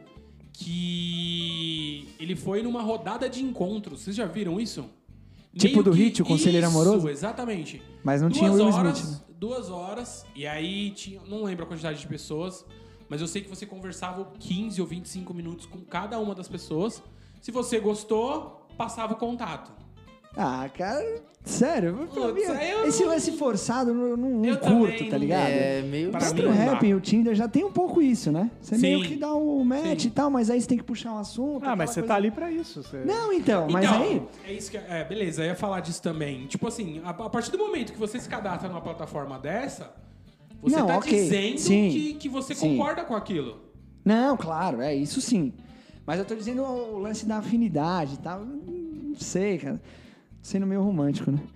que ele foi numa rodada de encontros. Vocês já viram isso? Tipo Meio do que- Hit, o Conselheiro isso, Amoroso? Exatamente. Mas não duas tinha o Will horas, Smith, né? Duas horas, e aí tinha, não lembro a quantidade de pessoas, mas eu sei que você conversava quinze ou vinte e cinco minutos com cada uma das pessoas. Se você gostou, passava o contato. Ah, cara, sério. pra mim, aí eu esse não- lance forçado eu não, não Eu curto, também tá não- ligado? É meio... Pra Mas mim no não dá. rap e o Tinder já tem um pouco isso, né? Você Sim. meio que dá o match Sim. e tal, mas aí você tem que puxar um assunto. Ah, mas aquela você coisa- tá ali pra isso. Você... Não, então, mas então, aí... é isso que... É, beleza, eu ia falar disso também. Tipo assim, a, a partir do momento que você se cadastra numa plataforma dessa, você Não, tá ok, dizendo sim, que, que você sim. concorda com aquilo. Não, claro, é isso sim. Mas eu tô dizendo o lance da afinidade e tal. Não sei, cara. Sendo meio romântico, né?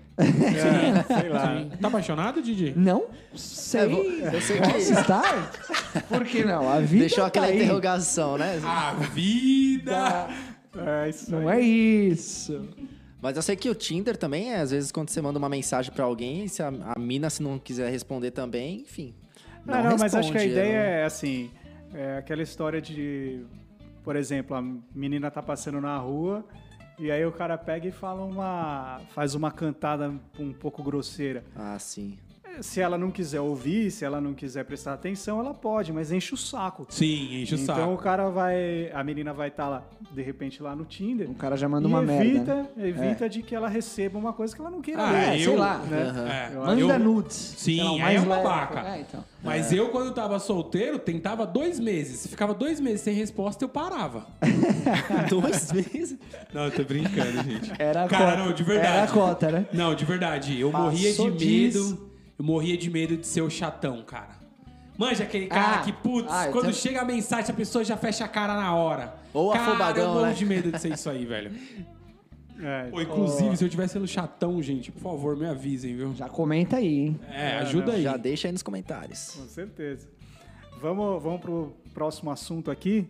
É, sei lá. Sim. Tá apaixonado, Didi? Não sei. É, vou- eu sei que- Posso estar? Por que não? A vida Deixou tá aquela aí. interrogação, né? A vida! É isso Não aí. é isso. Mas eu sei que o Tinder também, é, às vezes, quando você manda uma mensagem pra alguém, se a, a mina, se não quiser responder também, enfim. Não, não, mas acho que a responde, ideia né? é assim, é aquela história de, por exemplo, a menina tá passando na rua e aí o cara pega e fala uma, faz uma cantada um pouco grosseira. Ah, sim. Se ela não quiser ouvir, se ela não quiser prestar atenção, ela pode, mas enche o saco. Sim, enche o Então saco. o cara vai, a menina vai estar lá, de repente lá no Tinder. O cara já manda e uma evita, merda. né? evita de que ela receba uma coisa que ela não queira Ah, ver. É, sei eu- lá. né? Aham. É, Eu Manda eu- nudes. Sim, sei lá, o aí mais é leve. babaca. É, então. Mas eu, quando eu tava solteiro, tentava dois meses. Ficava dois meses sem resposta, eu parava. Dois meses? Não, eu tô brincando, gente. Era a Cara, cota. não, de verdade. Era a cota, né? Não, de verdade. Eu morria de Passou medo. disso. Eu morria de medo de ser o chatão, cara. Manja aquele cara Ah, que, putz, ah, quando então- chega a mensagem, a pessoa já fecha a cara na hora. Ou cara, afobadão, eu morro né? de medo de ser isso aí, velho. É, Pô, inclusive, se eu tivesse sendo chatão, gente, por favor, me avisem, viu? Já comenta aí, hein? É, ajuda aí. Já deixa aí nos comentários. Com certeza. Vamos, vamos pro próximo assunto aqui.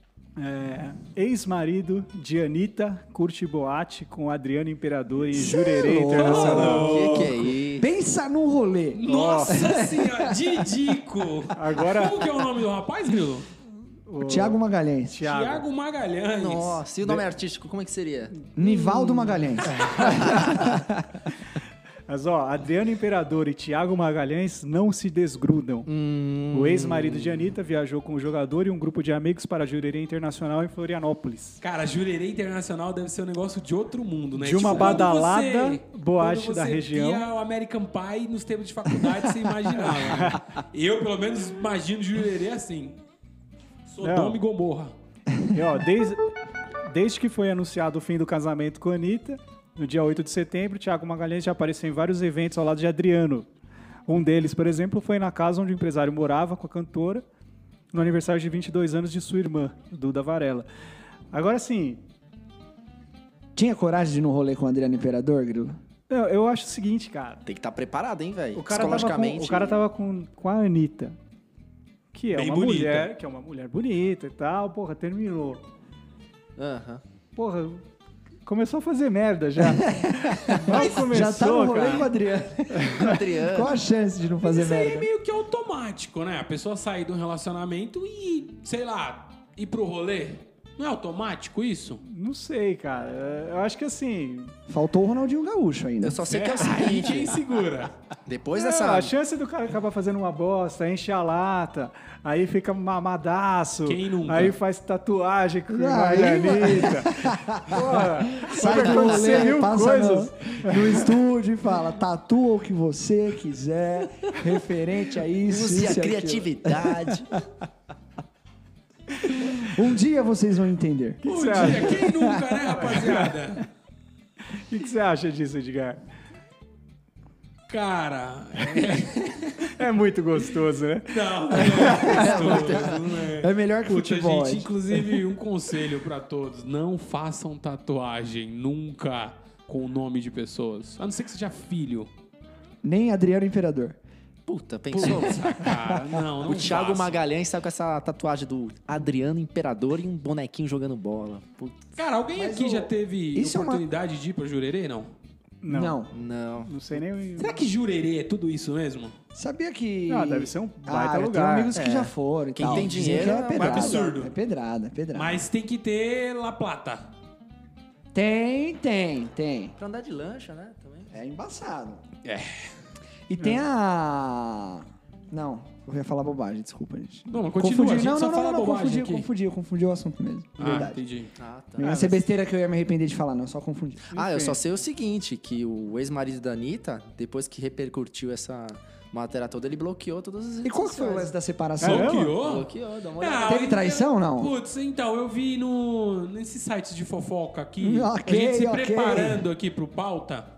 É, ex-marido de Anitta curte boate com Adriano Imperador em Jurerê é louco. Internacional. O que, que é isso? Pensa num rolê. Nossa senhora, Didico! Agora, Como que é o nome do rapaz, Grilo? o Tiago Magalhães. Thiago. Tiago Magalhães. Nossa, e o nome artístico, como é que seria? Nivaldo Magalhães. Mas, ó, Adriano Imperador e Thiago Magalhães não se desgrudam. Hum. O ex-marido de Anitta viajou com o jogador e um grupo de amigos para a Jurerê Internacional em Florianópolis. Cara, Jurerê Internacional deve ser um negócio de outro mundo, né? De uma quando badalada você- boate quando da você região. via o American Pie nos tempos de faculdade, você imaginava. Né? Eu, pelo menos, imagino Jurerê assim. Sodoma Não. e Gomorra. E, ó, desde, desde que foi anunciado o fim do casamento com a Anitta, no dia oito de setembro, Thiago Magalhães já apareceu em vários eventos ao lado de Adriano. Um deles, por exemplo, foi na casa onde o empresário morava com a cantora, no aniversário de vinte e dois anos de sua irmã, Duda Varela. Agora, sim, Tinha coragem de ir no rolê com o Adriano Imperador, Grilo? eu, eu acho o seguinte, cara. Tem que estar preparado, hein, velho? O cara tava com, Psicologicamente. o cara tava com, com a Anitta, que é Bem uma bonita. mulher, que é uma mulher bonita e tal, porra, terminou. Aham. Porra, começou a fazer merda já. Mal começou, Já tá no rolê cara. com o Adriano. Adriano. Qual a chance de não fazer Isso aí é merda? meio que automático, né? A pessoa sair de um relacionamento e, sei lá, ir pro rolê. Não é automático isso? Não sei, cara. Eu acho que assim. Faltou o Ronaldinho Gaúcho ainda. Eu só sei que é o Aí quem seguinte. segura? Depois é, dessa... a chance do cara acabar fazendo uma bosta, enche a lata, aí fica mamadaço. Quem nunca? Aí faz tatuagem com a Aí, Anitta. Porra, Sai pode do acontecer rolê, mil passa coisas. no, no estúdio e fala, tatua o que você quiser, referente a isso, Use isso a e aquilo. criatividade. Um dia vocês vão entender. O que Um você dia, acha? quem nunca, né, rapaziada? O que que você acha disso, Edgar? Cara, É muito gostoso, né? não, não é gostoso, não é. É melhor que Puta, futebol. gente, Ed. inclusive um conselho pra todos: não façam tatuagem nunca com o nome de pessoas. A não ser que seja filho. Nem Adriano Imperador. Puta, pensou? Puta, cara, não, não O Thiago façam. Magalhães tá com essa tatuagem do Adriano Imperador e um bonequinho jogando bola. Puta, Cara, alguém Mas aqui o- já teve isso é uma- oportunidade de ir pra Jurerê, não? Não. Não. não. Não sei nem. Será que Jurerê é tudo isso mesmo? Sabia que... Ah, deve ser um baita ah, eu lugar. tenho amigos que É. já foram e Quem tal. tem Dizem dinheiro que é é um pedrada. absurdo. É pedrada, é pedrada. Mas tem que ter La Plata. Tem, tem, tem. Pra andar de lancha, né? Também. É embaçado. É. E tem a... Não, eu ia falar bobagem, desculpa, gente. Não, mas continua, a gente não, só não, fala não, não, bobagem confundi, aqui. confundi, eu confundi o assunto mesmo. Ah, Verdade. entendi. Ah, tá. Não ia ser besteira que eu ia me arrepender de falar, não, só confundi. Ah, eu Enfim. só sei o seguinte, que o ex-marido da Anitta, depois que repercutiu essa matéria toda, ele bloqueou todas as redes E qual que foi o sociais. lance da separação? Caramba. Bloqueou? Bloqueou, dá uma olhada. Ah, Teve eu- traição ou não? Putz, então, eu vi no, nesses sites de fofoca aqui, Ok, a gente se ok. preparando aqui pro pauta,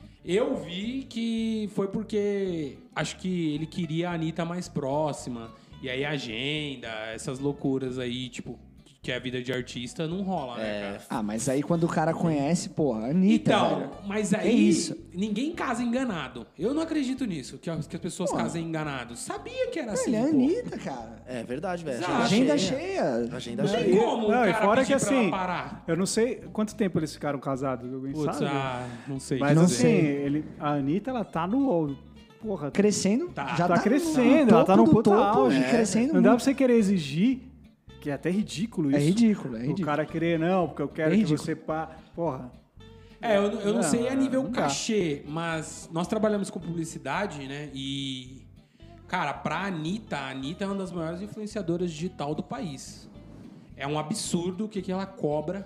eu vi que foi porque acho que ele queria a Anitta mais próxima, e aí agenda, essas loucuras aí, tipo, que a vida de artista não rola, né, cara? Ah, mas aí quando o cara conhece, porra, Anitta, Então, velho. mas aí É isso. ninguém casa enganado. Eu não acredito nisso, que as, que as pessoas casem enganados. Sabia que era assim, Ele é pô. Anitta, cara. É verdade, velho. Exato. Agenda cheia. Agenda Não cheia. tem como o Não, e cara fora pedir que pra ela assim, parar. eu não sei quanto tempo eles ficaram casados, alguém Putz, sabe? ah, não sei. Mas Não assim, sei. ele, a Anitta, ela tá no. Porra, Crescendo. Tá. Já tá, tá crescendo, no ela tá no topo do puta topo auge. e crescendo Não dá pra muito. você querer exigir, que é até ridículo isso. É ridículo, é O ridículo. cara querer, não, porque eu quero É que ridículo. você pá. Porra. É, eu, eu não Não, sei a nível não dá. cachê, mas nós trabalhamos com publicidade, né? E, cara, pra Anitta, a Anitta é uma das maiores influenciadoras digital do país. É um absurdo o que, que ela cobra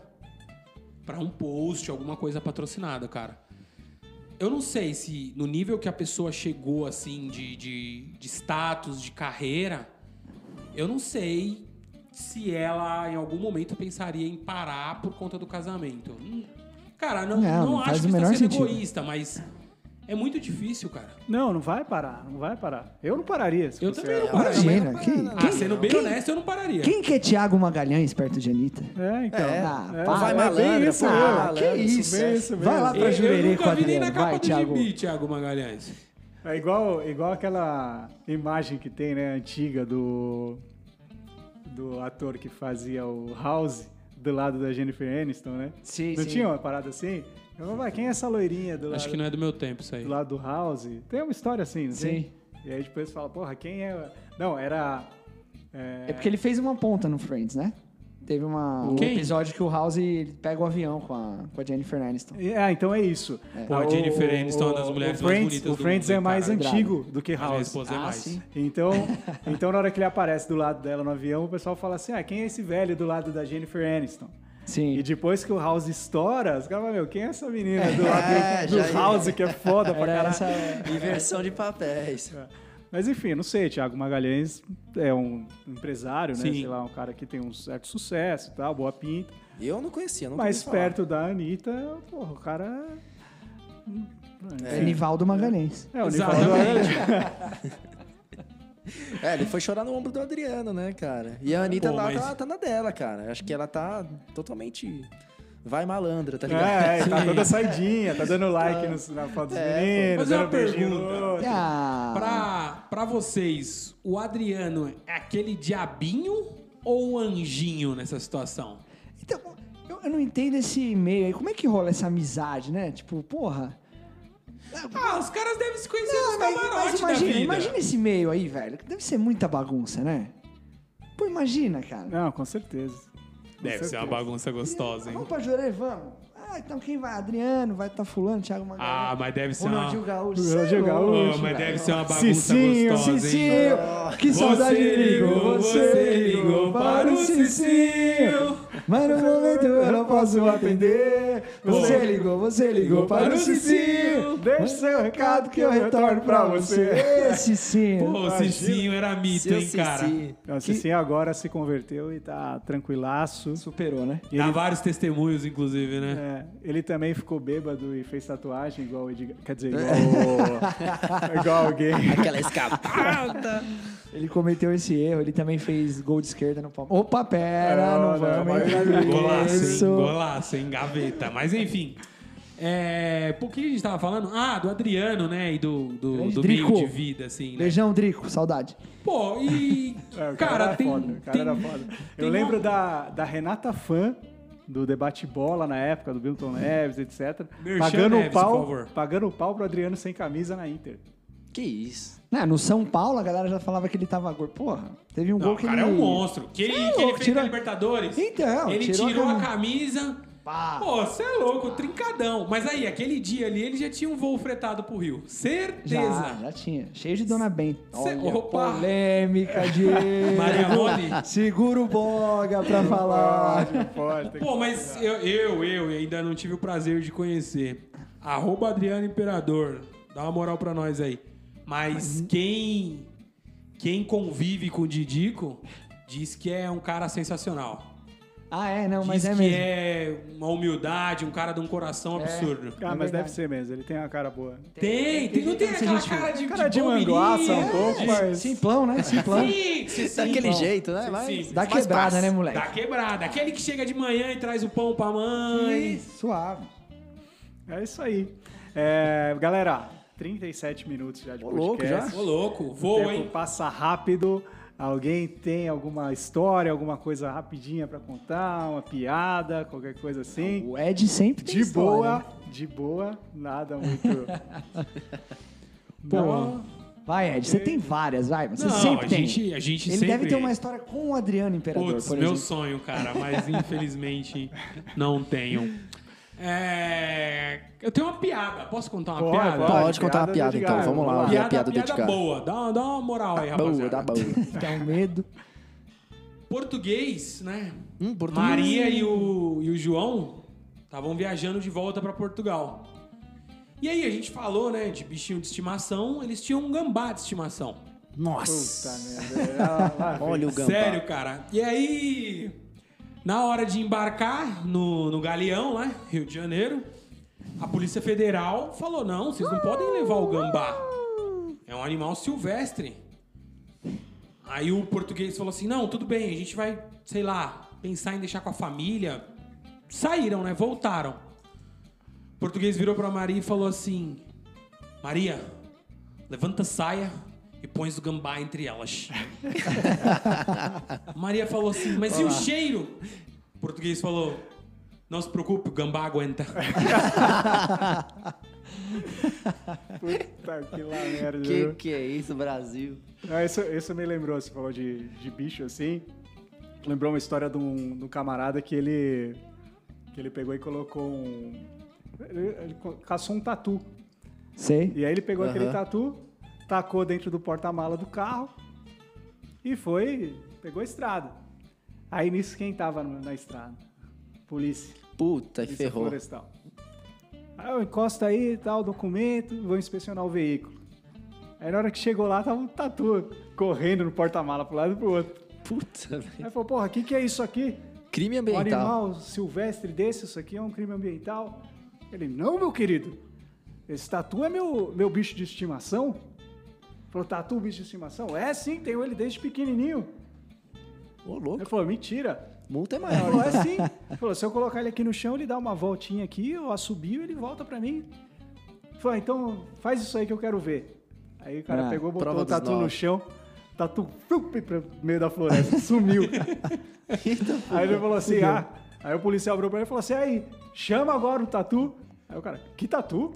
pra um post, alguma coisa patrocinada, cara. Eu não sei se no nível que a pessoa chegou, assim, de, de, de status, de carreira, eu não sei se ela, em algum momento, pensaria em parar por conta do casamento. Hum, Cara, não, Não, não, não acho faz que o está menor sendo sentido. egoísta, mas é muito difícil, cara. Não, não vai parar, não vai parar. Eu não pararia. Se Eu fosse também ela. não pararia. Imagina, que, Ah, quem, sendo bem quem- honesto, eu não pararia. quem que é Thiago Magalhães perto de Anitta? É, então. É. Ah, É, para. Vai é malandra, bem isso pô. mesmo. Ah, que isso? bem isso mesmo. Vai lá Eu, pra eu Jurerê com o nunca vi nem na Adriano. capa Vai, do Thiago. gibi, Thiago Magalhães. É igual, igual aquela imagem que tem, né, antiga do, do ator que fazia o House do lado da Jennifer Aniston, né? Sim, Não sim. tinha uma parada assim? Eu falei, vai, quem é essa loirinha do Acho lado, que não é do meu tempo isso aí. do lado do House? Tem uma história assim, não Sim. tem? E aí depois fala, porra, quem é... Não, era... É, É porque ele fez uma ponta no Friends, né? Teve uma, um Quem? episódio que o House ele pega o avião com a, com a Jennifer Aniston. É, então é isso. Pô, a Jennifer Aniston é uma das mulheres o mais Friends, bonitas O do Friends mundo, é mais cara. antigo do que A minha House. esposa é Ah, mais. sim. Então, então, na hora que ele aparece do lado dela no avião, o pessoal fala assim, ah, quem é esse velho do lado da Jennifer Aniston? Sim. E depois que o House estoura, os caras falam, meu, quem é essa menina do lado É, do, do já ia. House, que é foda pra Era caralho? essa... Inversão de papéis. Mas enfim, não sei, Thiago Magalhães é um empresário, né? Sim. Sei lá, um cara que tem um certo sucesso e tal, boa pinta. Eu não conhecia, não Mas ouvi falar. perto da Anitta, porra, o cara... É Nivaldo Magalhães. É, o Nivaldo Magalhães. Exatamente. É, ele foi chorar no ombro do Adriano, né, cara? E a Anitta Pô, lá mas- tá, tá na dela, cara. Acho que ela tá totalmente... Vai malandra, tá ligado? É, é, tá toda saidinha, tá dando like nos, na foto dos É, meninos, Fazer uma dando beijinho no pergunta. outro. Ah, Pra, pra vocês, o Adriano é aquele diabinho ou um anjinho nessa situação? então, eu, eu não entendo esse meio aí. Como é que rola essa amizade, né? Tipo, porra... Ah, os caras devem se conhecer Não, nos mas, camarotes mas da imagina, vida. imagina esse meio aí, velho. Deve ser muita bagunça, né? Pô, imagina, cara. Não, com certeza. Com Deve ser uma certeza. bagunça gostosa, hein? Vamos pra Jurei, vamos. Ah, então quem vai? Adriano, vai estar fulano, Thiago Magalhães. Ah, mas deve ser uma... Ronaldinho Gaúcho. Ronaldinho cê é Gaúcho, louco, Oh, mas velho. deve ser uma bagunça Cicinho, gostosa, hein? Cicinho, que saudade Você ligou, você ligou para o Cicinho. Mas no momento eu não posso atender. Você ligou, você ligou para o Cicinho. Deixa seu recado que eu retorno pra você. Ê, Cicinho. Pô, o Cicinho era mito, Seu hein, cara? Cici. O Cicinho agora se converteu e tá tranquilaço. Superou, né? E Dá ele, vários testemunhos, inclusive, né? é, ele também ficou bêbado e fez tatuagem igual o Edgar, quer dizer, igual, o- igual alguém. Aquela escapada. Ele cometeu esse erro, ele também fez gol de esquerda no palco. Opa, pera, Ah, não, não, vamos mas- entrar Golaço, hein? nisso. Golaço, hein? Gaveta. Mas enfim. É... Por que a gente tava falando? Ah, do Adriano, né? E do, do, Grande do Drico. meio de vida, assim, né? Beijão, Drico, saudade. Pô, e... É, o cara, cara, era tem... foda, o cara tem- era foda. tem Eu lembro uma- da, da Renata Fã, do debate bola na época, do Milton Neves, etcétera. Merchan Pagando Neves, o por pau, favor. pagando o pau pro Adriano sem camisa na Inter. Que isso? Né, no São Paulo, a galera já falava que ele tava gordo. Porra, teve um Não, gol o que cara ele... é um monstro. Que ele, Cê é que ele louco, fez tirou- na Libertadores. Então, ele tirou tirou, a a camisa. camisa. Pá. Pô, você é louco, trincadão. Mas aí, aquele dia ali, ele já tinha um voo fretado pro Rio. Certeza. Já, já tinha. Cheio de Dona Bem. Cê- Olha, opa. polêmica de... Maria Mole. Segura o boga pra falar. Pode, Pô, mas eu, eu, eu ainda não tive o prazer de conhecer. Arroba Adriano Imperador. Dá uma moral pra nós aí. Mas quem, quem convive com o Didico diz que é um cara sensacional. Ah, é? Não, Diz mas é que mesmo. é uma humildade, um cara de um coração absurdo. Ah, É mas verdade. deve ser mesmo, ele tem uma cara boa. Tem, tem, não tem tem aquela gente- cara de, Cara de bom manguaça menino. um pouco, É, mas... Simplão, né? Simplão. Sim, sim, sim. Daquele Bom, jeito, né? sim, Mas sim. Dá faz quebrada, parte. né, moleque? Dá quebrada. Aquele que chega de manhã e traz o pão pra mãe. Suave. É isso aí. É, galera, trinta e sete minutos já de Ô, podcast. louco, já? Ô, louco, O voa, tempo hein? passa rápido. Alguém tem alguma história, alguma coisa rapidinha pra contar, uma piada, qualquer coisa assim? O Ed sempre tem De história, boa, né? de boa, nada muito. Pô, Não. vai, Ed, você tem várias, vai. Você Não, sempre a tem. gente, a gente Ele sempre... deve ter uma história com o Adriano Imperador, Putz, por meu exemplo. sonho, cara, mas infelizmente não tenho. É... Eu tenho uma piada. Posso contar uma Pode, piada? Pode contar uma do piada, então. Edgar, Vamos lá. vamos ouvir a Piada, piada do piada Edgar. boa. Dá, uma- dá uma moral aí, Boa, rapaziada. dá boa. Dá um medo. Português, né? Hum, português. Maria e o, e o João estavam viajando de volta pra Portugal. E aí a gente falou, né, de bichinho de estimação. Eles tinham um gambá de estimação. Nossa. Puta merda. Lá- lá vem. Olha o gambá. Sério, cara. E aí, na hora de embarcar no, no Galeão, né, Rio de Janeiro, a Polícia Federal falou, não, vocês não podem levar o gambá. É um animal silvestre. Aí o português falou assim, não, tudo bem, a gente vai, sei lá, pensar em deixar com a família. Saíram, né, voltaram. O português virou pra Maria e falou assim, Maria, levanta a saia e pões o gambá entre elas. Maria falou assim, mas e o cheiro? O português falou, não se preocupe, o gambá aguenta. Puta que lá merda. Que viu? que é isso, Brasil? Ah, isso, isso me lembrou, você falou de, de bicho assim. lembrou uma história de um, de um camarada que ele, que ele pegou e colocou um... Ele, ele caçou um tatu. Sei. E aí ele pegou Aham. aquele tatu, tacou dentro do porta-mala do carro e foi, pegou a estrada. Aí nisso quem tava no- na estrada? Polícia. Puta, e Polícia ferrou. Florestal. Aí eu encosto aí, tal, documento, vou inspecionar o veículo. Aí na hora que chegou lá, tava um tatu correndo no porta-mala pro lado e pro outro. Puta, velho. Aí falou, porra, o que que é isso aqui? Crime Um ambiental. animal silvestre desse, isso aqui é um crime ambiental? Ele, não, meu querido. Esse tatu é meu, meu bicho de estimação? Falou, tatu, bicho de estimação? É, sim, tenho ele desde pequenininho. Ô, Ele louco. falou, mentira. Multa é Ele maior. falou, é sim. Ele falou, se eu colocar ele aqui no chão, ele dá uma voltinha aqui, eu assobio e ele volta pra mim. Ele falou, então faz isso aí que eu quero ver. Aí o cara Ah, pegou, botou prova o dos tatu no nove. chão, tatu fup, pra meio da floresta, sumiu. Aí ele falou assim, ah... Aí o policial virou pra ele e falou assim, aí, chama agora o tatu. Aí o cara, que tatu?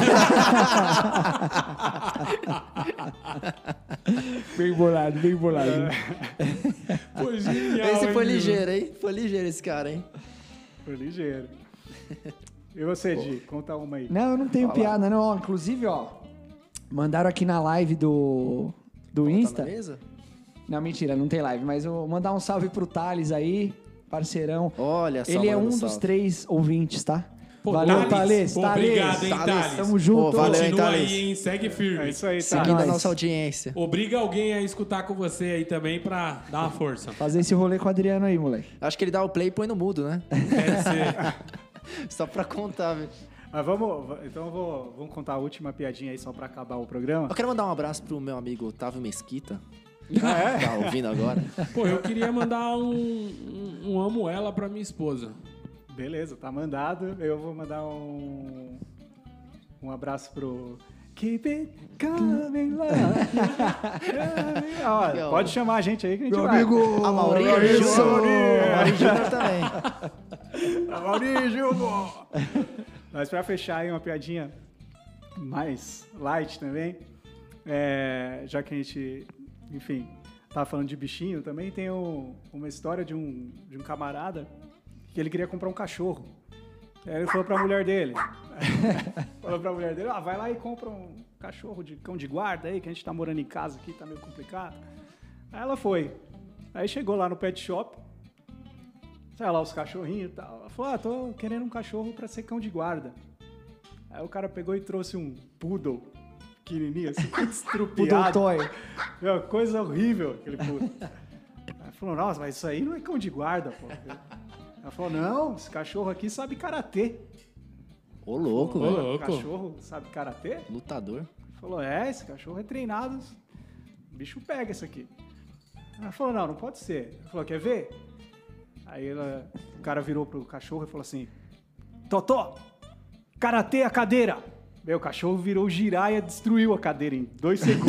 Bem bolado, bem bolado. Pô, genial, Esse hein, foi meu? ligeiro, hein? Foi ligeiro esse cara, hein? Foi ligeiro. E você, Di, conta uma aí. Não, eu não tenho piada, não. Ó, inclusive, ó, mandaram aqui na live do, do Tá Insta. na mesa? Não, mentira, não tem live, mas eu vou mandar um salve pro Thales aí, parceirão. Olha só, Ele é manda um salve. dos três ouvintes, tá? Pô, Valeu, Thales. Thales. Pô, Thales. obrigado, hein, Thales. Thales. Tamo junto. Pô, valeu, hein, Continua Thales. aí, hein? Segue firme. É isso aí, tá? Seguindo a nóis. nossa audiência. Obriga alguém a escutar com você aí também pra dar uma força. Fazer esse rolê com o Adriano aí, moleque. Acho que ele dá o play e põe no mudo, né? Deve ser. Só pra contar, velho. Mas vamos, então eu vou, vamos contar a última piadinha aí só pra acabar o programa. Eu quero mandar um abraço pro meu amigo Otávio Mesquita. Ah, é? Tá ouvindo agora? Pô, eu queria mandar um, um, um amo ela pra minha esposa. Beleza, tá mandado. Eu vou mandar um, um abraço pro... Keep it coming, love. Ó, Que pode chamar a gente aí que a gente Meu vai. amigo! A Maurício Isso. Júnior. A Maurício Júnior também. A Maurício! Mas pra fechar aí uma piadinha mais light também, é, já que a gente, enfim, tava falando de bichinho, também tem um- uma história de um, de um camarada que ele queria comprar um cachorro. Aí ele falou pra mulher dele, falou pra mulher dele, ah, vai lá e compra um cachorro de cão de guarda aí, que a gente tá morando em casa aqui, tá meio complicado. Aí ela foi. Aí chegou lá no pet shop, sei lá, os cachorrinhos e tal. Ela falou, ah, tô querendo um cachorro pra ser cão de guarda. Aí o cara pegou e trouxe um poodle pequenininho, assim, Poodle estrupiado. Toy. Meu, coisa horrível aquele poodle. Ela falou, nossa, mas isso aí não é cão de guarda, pô. Ela falou, não, esse cachorro aqui sabe karatê. Ô, louco, Ô, velho. louco. Cachorro sabe karatê? Lutador. Ele falou, é, esse cachorro é treinado, o bicho pega isso aqui. Ela falou, não, não pode ser. Ele falou, quer ver? Aí ela, o cara virou pro cachorro e falou assim, Totó, karatê a cadeira. Meu, o cachorro virou giraia, destruiu a cadeira em dois segundos.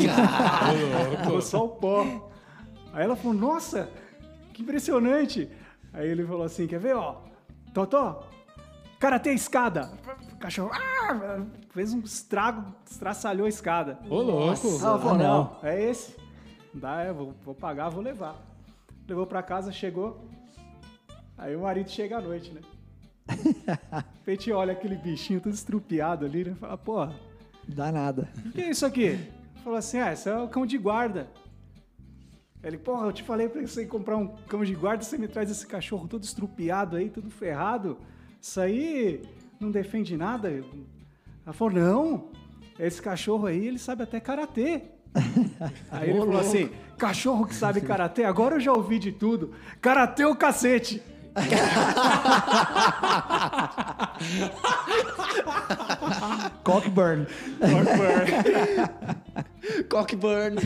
Ficou só o pó. Aí ela falou, nossa, que impressionante. Aí ele falou assim, quer ver, ó, Totó, karatê a escada. O cachorro ah, fez um estrago, estraçalhou a escada. Ô, louco. Ela falou, Ah, não. não, é esse. Dá, eu vou, vou pagar, vou levar. Levou pra casa, chegou. Aí o marido chega à noite, né? A gente olha aquele bichinho todo estrupiado ali, né? Fala, porra, Dá nada. o que é isso aqui? Falou assim, ah, esse é o cão de guarda. Ele, porra, eu te falei pra você comprar um cão de guarda, você me traz esse cachorro todo estrupiado aí, todo ferrado. Isso aí não defende nada. Ela falou, não, esse cachorro aí, ele sabe até karatê. Aí ele falou assim, cachorro que sabe karatê? Agora eu já ouvi de tudo. Karatê o cacete. Cockburn. Cockburn.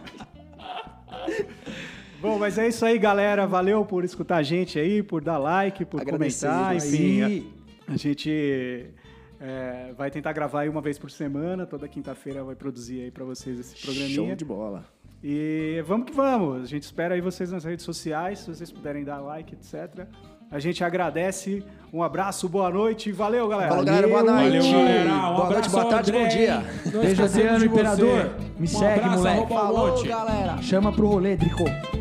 Bom, mas é isso aí, galera. Valeu por escutar a gente aí, por dar like, por Agradecer, comentar. isso Enfim, aí. a, a gente é, vai tentar gravar aí uma vez por semana. Toda quinta-feira vai produzir aí pra vocês esse programinha. Show de bola. E vamos que vamos. A gente espera aí vocês nas redes sociais, se vocês puderem dar like, etcétera. A gente agradece. Um abraço, boa noite. Valeu, galera. Falou, galera. Boa Valeu, noite. Valeu, galera. Um boa noite, abraço boa ao tarde, bom André, dia. hein? Não Beijo, esquecemos Adriano, de você. Imperador. Me Um segue, abraço, moleque. arroba Falou, Monte. galera. Chama pro rolê, Drico.